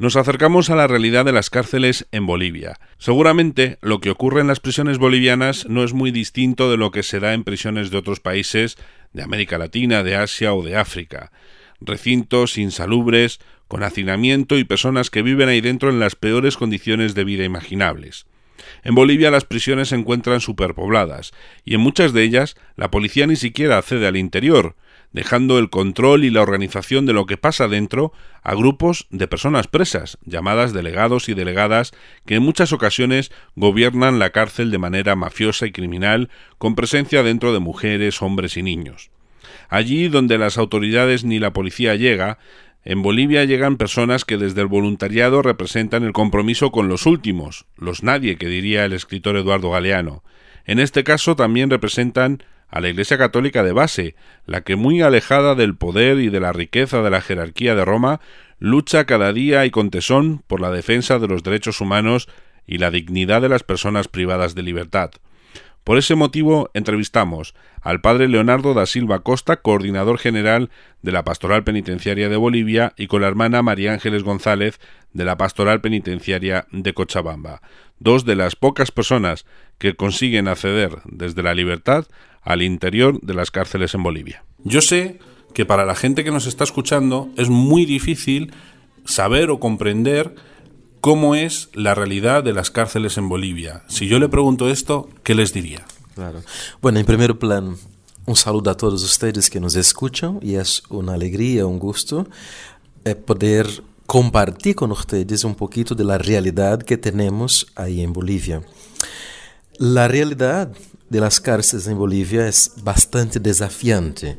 Nos acercamos a la realidad de las cárceles en Bolivia. Seguramente lo que ocurre en las prisiones bolivianas no es muy distinto de lo que se da en prisiones de otros países de América Latina, de Asia o de África. Recintos insalubres, con hacinamiento y personas que viven ahí dentro en las peores condiciones de vida imaginables. En Bolivia las prisiones se encuentran superpobladas y en muchas de ellas la policía ni siquiera accede al interior, dejando el control y la organización de lo que pasa dentro a grupos de personas presas, llamadas delegados y delegadas, que en muchas ocasiones gobiernan la cárcel de manera mafiosa y criminal, con presencia dentro de mujeres, hombres y niños. Allí donde las autoridades ni la policía llega, en Bolivia llegan personas que desde el voluntariado representan el compromiso con los últimos, los nadie que diría el escritor Eduardo Galeano. En este caso también representan a la Iglesia Católica de base, la que muy alejada del poder y de la riqueza de la jerarquía de Roma, lucha cada día y con tesón por la defensa de los derechos humanos y la dignidad de las personas privadas de libertad. Por ese motivo entrevistamos al padre Leonardo da Silva Costa, coordinador general de la Pastoral Penitenciaria de Bolivia, y con la hermana María Ángeles González de la Pastoral Penitenciaria de Cochabamba, dos de las pocas personas que consiguen acceder desde la libertad al interior de las cárceles en Bolivia. Yo sé que para la gente que nos está escuchando es muy difícil saber o comprender cómo es la realidad de las cárceles en Bolivia. Si yo le pregunto esto, ¿qué les diría? Claro. Bueno, en primer plano, un saludo a todos ustedes que nos escuchan y es una alegría, un gusto poder compartir con ustedes un poquito de la realidad que tenemos ahí en Bolivia. La realidad de las cárceles en Bolivia es bastante desafiante.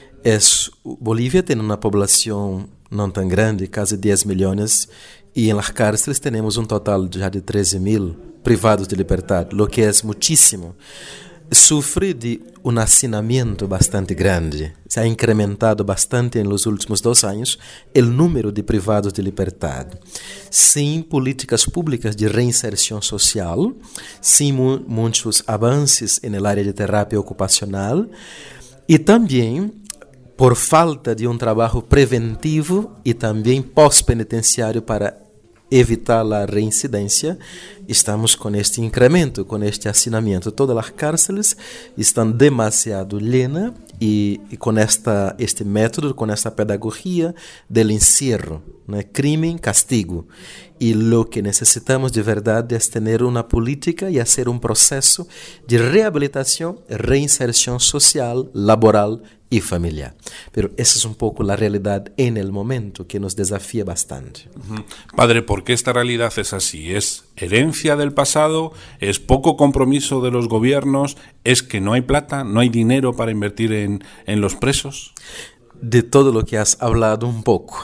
Bolivia tiene una población no tan grande, casi 10 millones, y en las cárceles tenemos un total ya de 13.000 privados de libertad, lo que es muchísimo. Sufre de un hacinamiento bastante grande. Se ha incrementado bastante en los últimos 2 años el número de privados de libertad. Sin políticas públicas de reinserción social, sin muchos avances en el área de terapia ocupacional y también por falta de un trabajo preventivo y también post-penitenciario para evitar la reincidencia, estamos con este incremento, con este hacinamiento. Todas las cárceles están demasiado llenas y con este método, con esta pedagogía del encierro, ¿no? Crimen, castigo. Y lo que necesitamos de verdad es tener una política y hacer un proceso de rehabilitación, reinserción social, laboral y familiar. Pero esa es un poco la realidad en el momento que nos desafía bastante. Padre, ¿por qué esta realidad es así? ¿Es herencia del pasado? ¿Es poco compromiso de los gobiernos? ¿Es que no hay plata, no hay dinero para invertir en los presos? De todo lo que has hablado un poco.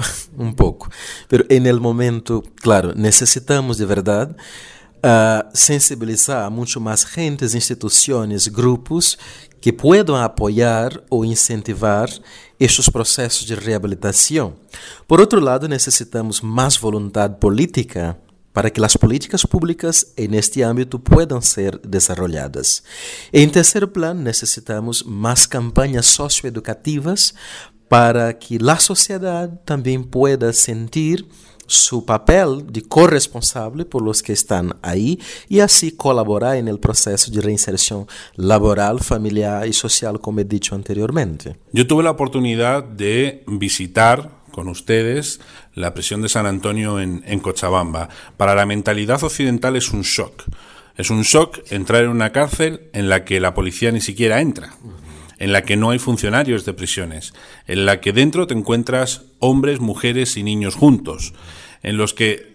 Pero en el momento, claro, necesitamos de verdad sensibilizar a mucho más gentes, instituciones, grupos que puedan apoyar o incentivar estos procesos de rehabilitación. Por otro lado, necesitamos más voluntad política para que las políticas públicas en este ámbito puedan ser desarrolladas. En tercer plano, necesitamos más campañas socioeducativas para que la sociedad también pueda sentir su papel de corresponsable por los que están ahí y así colaborar en el proceso de reinserción laboral, familiar y social, como he dicho anteriormente. Yo tuve la oportunidad de visitar con ustedes la prisión de San Antonio en Cochabamba. Para la mentalidad occidental es un shock. Es un shock entrar en una cárcel en la que la policía ni siquiera entra, en la que no hay funcionarios de prisiones, en la que dentro te encuentras hombres, mujeres y niños juntos, en los que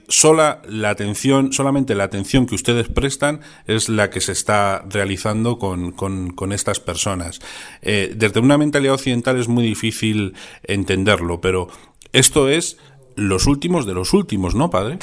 solamente la atención que ustedes prestan es la que se está realizando con estas personas. Desde una mentalidad occidental es muy difícil entenderlo, pero esto es los últimos de los últimos, ¿no, padre?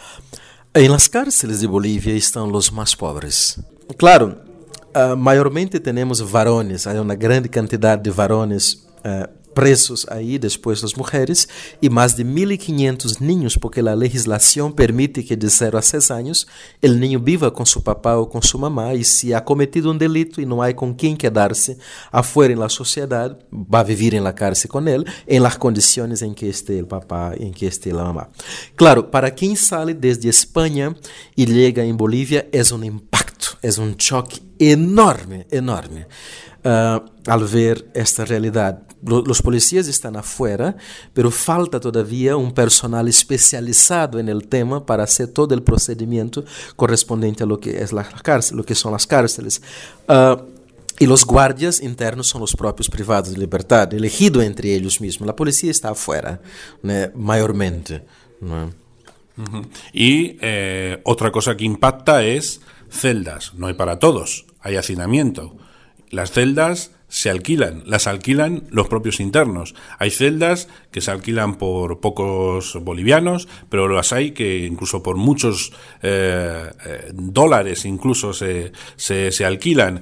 En las cárceles de Bolivia están los más pobres. Claro, mayormente tenemos varones, hay una gran cantidad de varones presos ahí, después las mujeres, y más de 1.500 niños, porque la legislación permite que de 0 a 6 años el niño viva con su papá o con su mamá, y si ha cometido un delito y no hay con quién quedarse afuera en la sociedad, va a vivir en la cárcel con él, en las condiciones en que esté el papá, en que esté la mamá. Claro, para quien sale desde España y llega en Bolivia es un impacto, es un choque enorme, enorme. Al ver esta realidad. Los policías están afuera, pero falta todavía un personal especializado en el tema para hacer todo el procedimiento correspondiente a lo que es la cárcel, lo que son las cárceles. Y los guardias internos son los propios privados de libertad, elegidos entre ellos mismos. La policía está afuera, ¿no? Mayormente, ¿no? Y otra cosa que impacta es celdas. No hay para todos, hay hacinamiento. Las celdas se alquilan, las alquilan los propios internos. Hay celdas que se alquilan por pocos bolivianos, pero las hay que incluso por muchos dólares incluso se alquilan.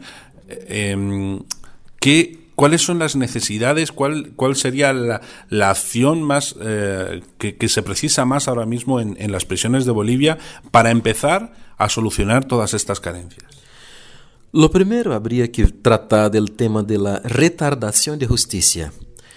¿Cuáles son las necesidades? ¿Cuál sería la acción más que se precisa más ahora mismo en las prisiones de Bolivia para empezar a solucionar todas estas carencias? Lo primero habría que tratar del tema de la retardación de justicia,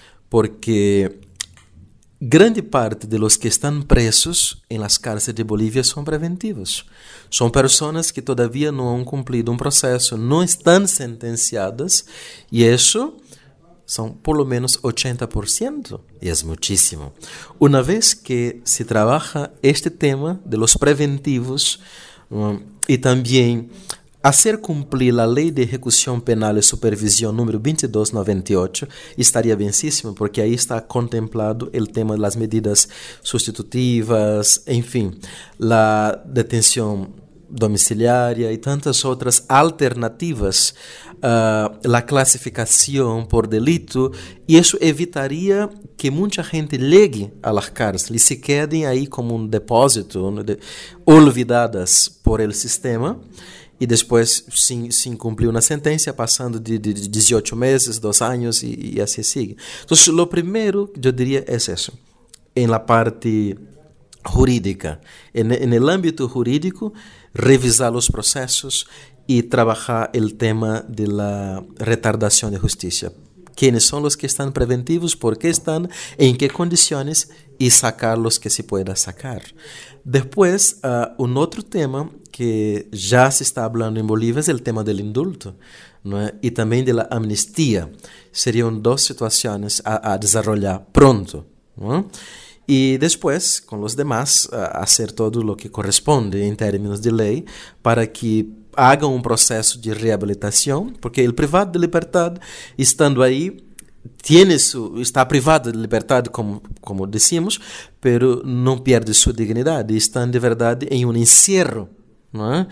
porque grande parte de los que están presos en las cárceles de Bolivia son preventivos. Son personas que todavía no han cumplido un proceso, no están sentenciadas, y eso son por lo menos 80%, y es muchísimo. Una vez que se trabaja este tema de los preventivos y también hacer cumplir la Ley de Ejecución Penal y Supervisión número 2298 estaría bienísimo, porque ahí está contemplado el tema de las medidas sustitutivas, en fin, la detención domiciliaria y tantas otras alternativas, la clasificación por delito, y eso evitaría que mucha gente llegue a las cárceles y se queden ahí como un depósito, ¿no? Olvidadas por el sistema, y después sin cumplir una sentencia, pasando de 18 meses, 2 años y así sigue. Entonces, lo primero, yo diría, es eso. En la parte jurídica, en el ámbito jurídico, revisar los procesos y trabajar el tema de la retardación de justicia. ¿Quiénes son los que están preventivos? ¿Por qué están? ¿En qué condiciones? Y sacar los que se pueda sacar. Después, un otro tema que ya se está hablando en Bolivia es el tema del indulto, ¿no? Y también de la amnistía. Serían 2 situaciones a desarrollar pronto, ¿no? Y después, con los demás, hacer todo lo que corresponde en términos de ley para que hagan un proceso de rehabilitación, porque el privado de libertad, estando ahí, está privado de libertad, como decimos, pero no pierde su dignidad y están de verdad en un encierro, ¿no?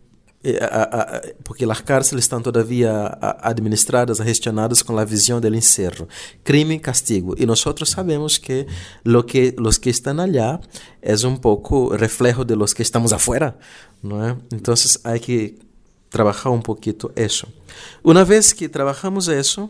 Porque las cárceles están todavía administradas, gestionadas con la visión del encierro, crimen y castigo, y nosotros sabemos que los que están allá es un poco reflejo de los que estamos afuera, ¿no? Entonces hay que trabajar un poquito eso. Una vez que trabajamos eso,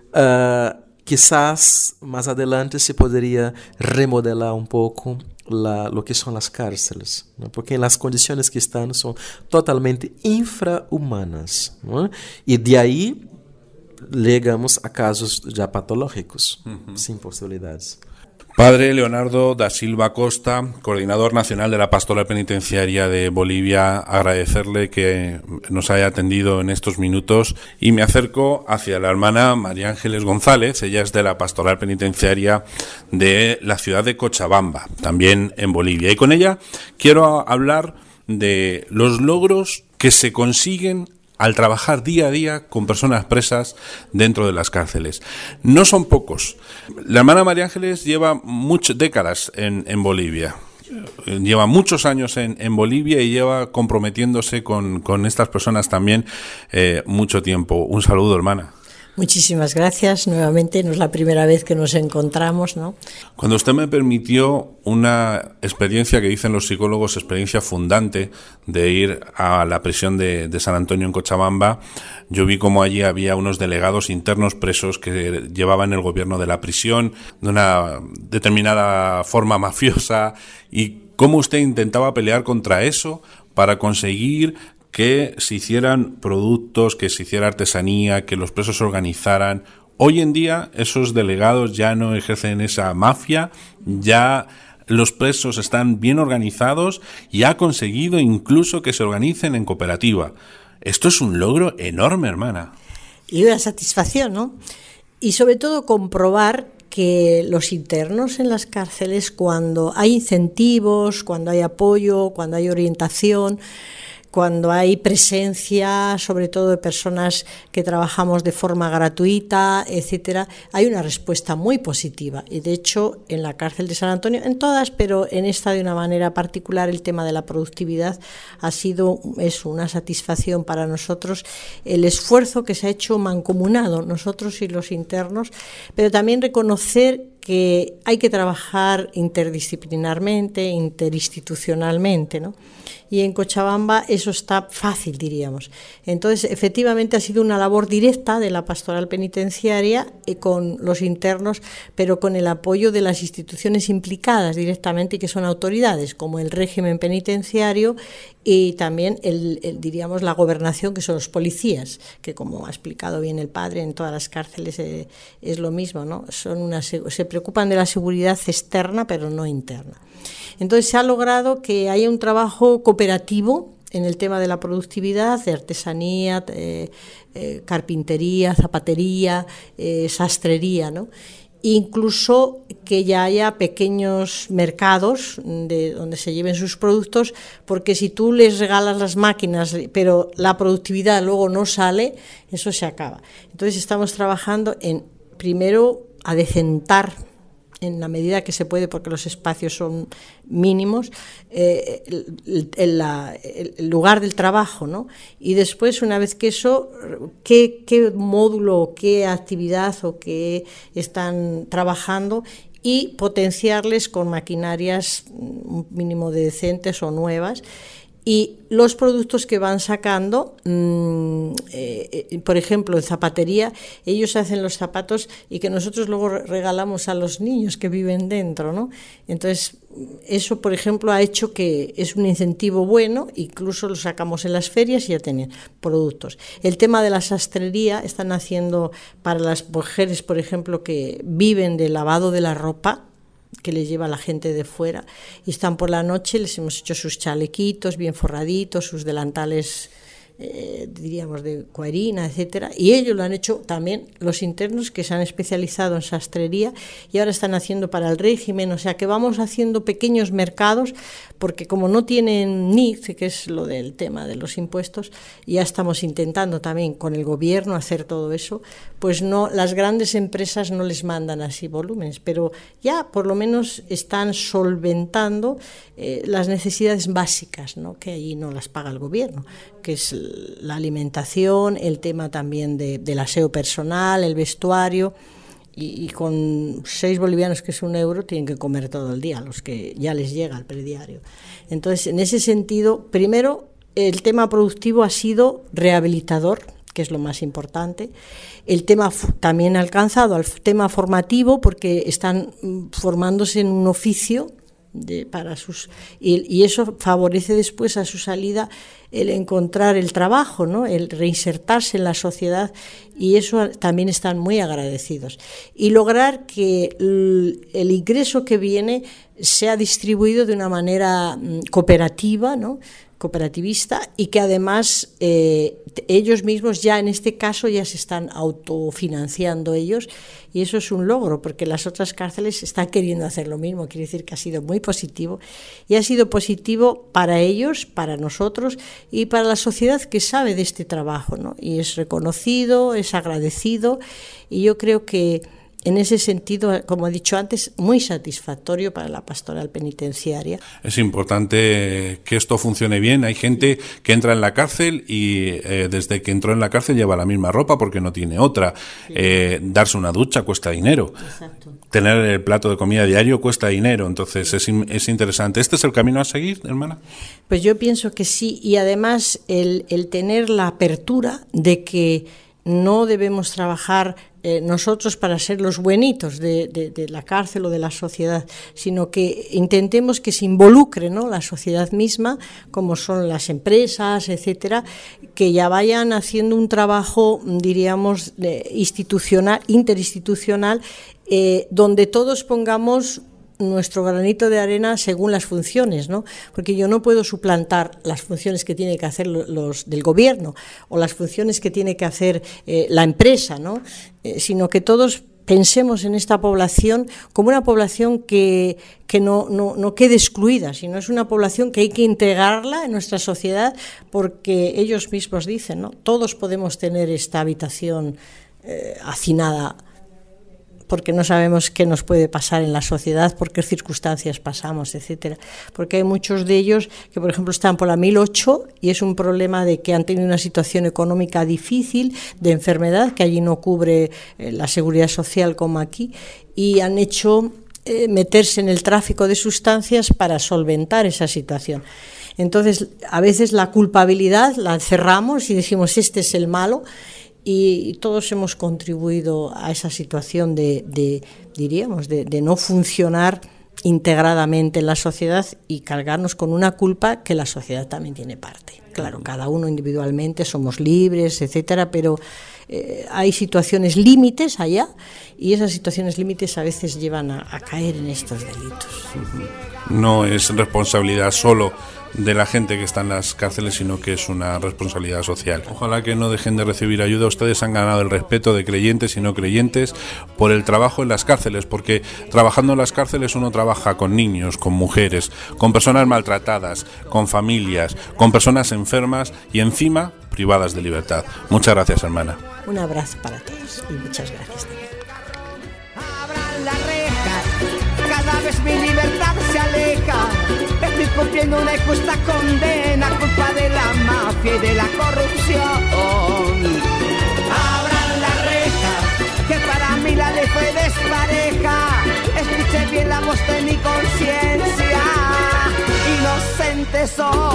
quizás más adelante se podría remodelar un poco lo que son las cárceles, ¿no? Porque en las condiciones que están son totalmente infrahumanas, ¿no? Y de ahí llegamos a casos ya patológicos, sin posibilidades. Padre Leonardo da Silva Costa, coordinador nacional de la Pastoral Penitenciaria de Bolivia, agradecerle que nos haya atendido en estos minutos, y me acerco hacia la hermana María Ángeles González. Ella es de la Pastoral Penitenciaria de la ciudad de Cochabamba, también en Bolivia, y con ella quiero hablar de los logros que se consiguen al trabajar día a día con personas presas dentro de las cárceles. No son pocos. La hermana María Ángeles lleva muchas décadas en Bolivia. Lleva muchos años en Bolivia y lleva comprometiéndose con estas personas también mucho tiempo. Un saludo, hermana. Muchísimas gracias. Nuevamente, no es la primera vez que nos encontramos, ¿no? Cuando usted me permitió una experiencia que dicen los psicólogos, experiencia fundante, de ir a la prisión de San Antonio en Cochabamba, yo vi cómo allí había unos delegados internos presos que llevaban el gobierno de la prisión de una determinada forma mafiosa, y cómo usted intentaba pelear contra eso para conseguir que se hicieran productos, que se hiciera artesanía, que los presos se organizaran. Hoy en día esos delegados ya no ejercen esa mafia, ya los presos están bien organizados y ha conseguido incluso que se organicen en cooperativa. Esto es un logro enorme, hermana. Y una satisfacción, ¿no? Y sobre todo comprobar que los internos en las cárceles, cuando hay incentivos, cuando hay apoyo, cuando hay orientación, cuando hay presencia, sobre todo de personas que trabajamos de forma gratuita, etcétera, hay una respuesta muy positiva. Y de hecho, en la cárcel de San Antonio, en todas, pero en esta de una manera particular, el tema de la productividad es una satisfacción para nosotros, el esfuerzo que se ha hecho mancomunado, nosotros y los internos, pero también reconocer que hay que trabajar interdisciplinarmente, interinstitucionalmente, ¿no? Y en Cochabamba eso está fácil, diríamos. Entonces, efectivamente ha sido una labor directa de la pastoral penitenciaria con los internos, pero con el apoyo de las instituciones implicadas directamente y que son autoridades, como el régimen penitenciario y también diríamos la gobernación, que son los policías, que como ha explicado bien el padre, en todas las cárceles es lo mismo, ¿no? Se preocupan de la seguridad externa, pero no interna. Entonces se ha logrado que haya un trabajo cooperativo en el tema de la productividad, de artesanía, carpintería, zapatería, sastrería, ¿no? Incluso que ya haya pequeños mercados de donde se lleven sus productos, porque si tú les regalas las máquinas, pero la productividad luego no sale, eso se acaba. Entonces estamos trabajando en, primero, adecentar en la medida que se puede, porque los espacios son mínimos, el lugar del trabajo, ¿no? Y después, una vez que eso, qué módulo, qué actividad o qué están trabajando, y potenciarles con maquinarias un mínimo de decentes o nuevas. Y los productos que van sacando, por ejemplo, en zapatería, ellos hacen los zapatos y que nosotros luego regalamos a los niños que viven dentro, ¿no? Entonces, eso, por ejemplo, ha hecho que es un incentivo bueno, incluso lo sacamos en las ferias y ya tienen productos. El tema de la sastrería, están haciendo para las mujeres, por ejemplo, que viven del lavado de la ropa, que les lleva la gente de fuera, y están por la noche, les hemos hecho sus chalequitos bien forraditos, sus delantales diríamos de cuerina, etcétera, y ellos lo han hecho también los internos que se han especializado en sastrería y ahora están haciendo para el régimen, o sea que vamos haciendo pequeños mercados, porque como no tienen NIF, que es lo del tema de los impuestos, ya estamos intentando también con el gobierno hacer todo eso, pues no, las grandes empresas no les mandan así volúmenes, pero ya por lo menos están solventando las necesidades básicas, ¿no? Que allí no las paga el gobierno, que es la alimentación, el tema también del aseo personal, el vestuario, y con 6 bolivianos, que es 1 euro, tienen que comer todo el día, los que ya les llega al prediario. Entonces, en ese sentido, primero, el tema productivo ha sido rehabilitador, que es lo más importante. El tema también ha alcanzado al tema formativo, porque están formándose en un oficio y eso favorece después a su salida el encontrar el trabajo, ¿no? El reinsertarse en la sociedad, y eso también están muy agradecidos. Y lograr que el ingreso que viene sea distribuido de una manera cooperativa, ¿no? Cooperativista, y que además ellos mismos ya en este caso ya se están autofinanciando ellos, y eso es un logro, porque las otras cárceles están queriendo hacer lo mismo. Quiere decir que ha sido muy positivo, y ha sido positivo para ellos, para nosotros y para la sociedad que sabe de este trabajo, ¿no? Y es reconocido, es agradecido, y yo creo que en ese sentido, como he dicho antes, muy satisfactorio para la pastoral penitenciaria. Es importante que esto funcione bien. Hay gente que entra en la cárcel y desde que entró en la cárcel lleva la misma ropa porque no tiene otra. Sí. Darse una ducha cuesta dinero. Exacto. Tener el plato de comida diario cuesta dinero. Entonces es interesante. ¿Este es el camino a seguir, hermana? Pues yo pienso que sí. Y además el tener la apertura de que no debemos trabajar nosotros para ser los buenitos de la cárcel o de la sociedad, sino que intentemos que se involucre, ¿no?, la sociedad misma, como son las empresas, etcétera, que ya vayan haciendo un trabajo, diríamos, interinstitucional, donde todos pongamos nuestro granito de arena según las funciones, ¿no? Porque yo no puedo suplantar las funciones que tiene que hacer los del gobierno o las funciones que tiene que hacer la empresa, ¿no? Sino que todos pensemos en esta población como una población que no quede excluida, sino es una población que hay que integrarla en nuestra sociedad, porque ellos mismos dicen, ¿no?, todos podemos tener esta habitación hacinada, porque no sabemos qué nos puede pasar en la sociedad, por qué circunstancias pasamos, etcétera. Porque hay muchos de ellos que, por ejemplo, están por la 1008 y es un problema de que han tenido una situación económica difícil, de enfermedad, que allí no cubre la seguridad social como aquí, y han hecho meterse en el tráfico de sustancias para solventar esa situación. Entonces, a veces la culpabilidad la encerramos y decimos, este es el malo, y todos hemos contribuido a esa situación de no funcionar integradamente en la sociedad y cargarnos con una culpa que la sociedad también tiene parte. Claro, cada uno individualmente somos libres, etcétera, pero hay situaciones límites allá y esas situaciones límites a veces llevan a caer en estos delitos. No es responsabilidad solo de la gente que está en las cárceles, sino que es una responsabilidad social. Ojalá que no dejen de recibir ayuda. Ustedes han ganado el respeto de creyentes y no creyentes por el trabajo en las cárceles, porque trabajando en las cárceles uno trabaja con niños, con mujeres, con personas maltratadas, con familias, con personas enfermas y encima privadas de libertad. Muchas gracias, hermana. Un abrazo para todos y muchas gracias también. Abran las rejas, cada vez mi libertad se aleja. Estoy cumpliendo una injusta condena, culpa de la mafia y de la corrupción. Abran las rejas, que para mí la ley fue despareja. Escuché bien la voz de mi conciencia, inocente soy.